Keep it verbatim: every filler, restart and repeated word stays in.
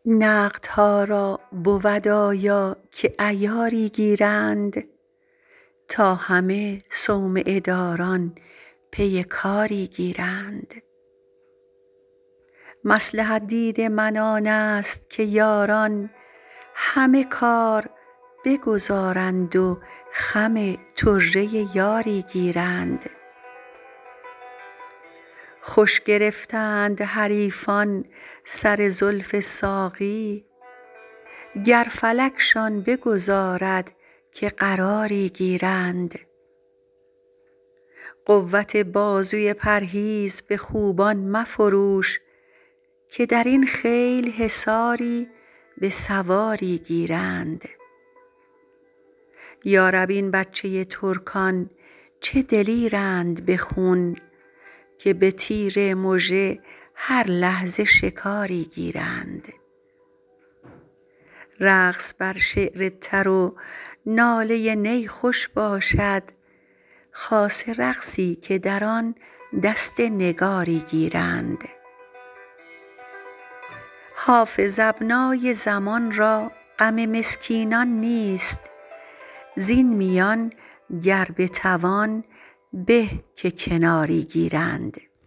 نقدها را بود آیا که عیاری گیرند تا همه صومعه داران پی کاری گیرند. مصلحت دید من آنست که یاران همه کار بگذارند و خم طره یاری گیرند. خوش گرفتند حریفان سر زلف ساقی گر فلکشان بگذارد که قراری گیرند. قوت بازوی پرهیز به خوبان مفروش که در این خیل حصاری به سواری گیرند. یارب این بچه ترکان چه دلیرند به خون که به تیر مژه هر لحظه شکاری گیرند. رقص بر شعر تر و ناله نی خوش باشد خاصه رقصی که در آن دست نگاری گیرند. حافظ ابنای زمان را غم مسکینان نیست زین میان گر بتوان به که کناری گیرند.